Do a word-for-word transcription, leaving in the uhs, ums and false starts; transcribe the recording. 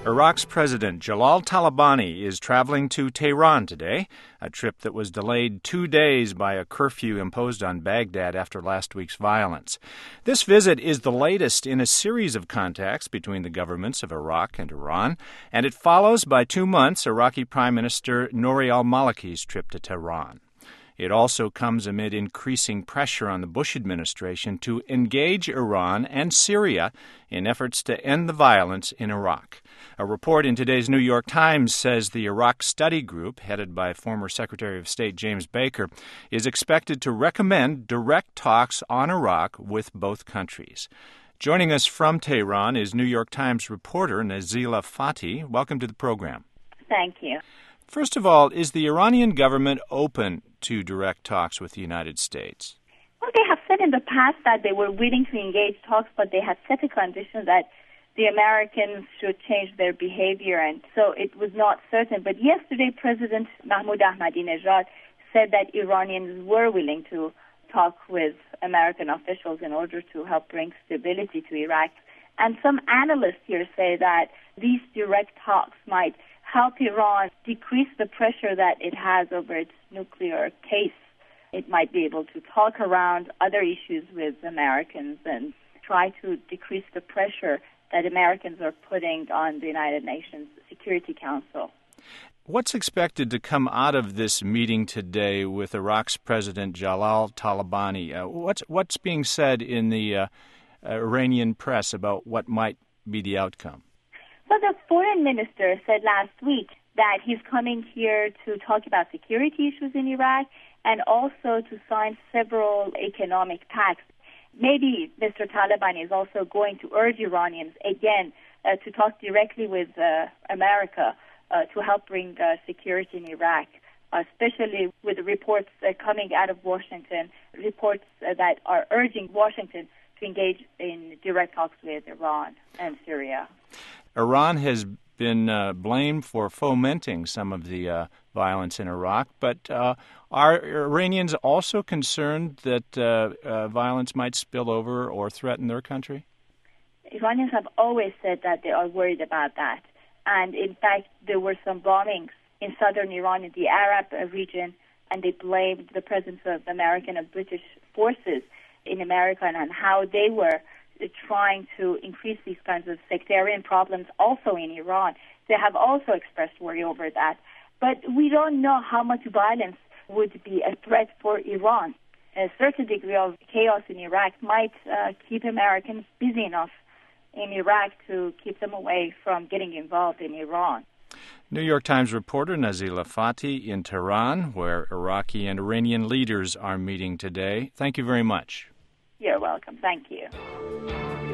Iraq's President Jalal Talabani is traveling to Tehran today, a trip that was delayed two days by a curfew imposed on Baghdad after last week's violence. This visit is the latest in a series of contacts between the governments of Iraq and Iran, and it follows by two months Iraqi Prime Minister Nouri al-Maliki's trip to Tehran. It also comes amid increasing pressure on the Bush administration to engage Iran and Syria in efforts to end the violence in Iraq. A report in today's New York Times says the Iraq Study Group, headed by former Secretary of State James Baker, is expected to recommend direct talks on Iraq with both countries. Joining us from Tehran is New York Times reporter Nazila Fatih. Welcome to the program. Thank you. First of all, is the Iranian government open to direct talks with the United States? Well, they have said in the past that they were willing to engage talks, but they had set a condition that the Americans should change their behavior, and so it was not certain. But yesterday, President Mahmoud Ahmadinejad said that Iranians were willing to talk with American officials in order to help bring stability to Iraq. And some analysts here say that these direct talks might help Iran decrease the pressure that it has over its nuclear case. It might be able to talk around other issues with Americans and try to decrease the pressure that Americans are putting on the United Nations Security Council. What's expected to come out of this meeting today with Iraq's President Jalal Talabani? Uh, what's what's being said in the uh, Iranian press about what might be the outcome? Well, the foreign minister said last week that he's coming here to talk about security issues in Iraq and also to sign several economic pacts. Maybe Mister Talabani is also going to urge Iranians, again, uh, to talk directly with uh, America uh, to help bring uh, security in Iraq, especially with the reports uh, coming out of Washington, reports uh, that are urging Washington to engage in direct talks with Iran and Syria. Iran has been uh, blamed for fomenting some of the uh, violence in Iraq, but uh, are Iranians also concerned that uh, uh, violence might spill over or threaten their country? Iranians have always said that they are worried about that. And in fact, there were some bombings in southern Iran, in the Arab region, and they blamed the presence of American and British forces in America and how they were trying to increase these kinds of sectarian problems also in Iran. They have also expressed worry over that. But we don't know how much violence would be a threat for Iran. A certain degree of chaos in Iraq might uh, keep Americans busy enough in Iraq to keep them away from getting involved in Iran. New York Times reporter Nazila Fatih in Tehran, where Iraqi and Iranian leaders are meeting today. Thank you very much. You're welcome. Thank you.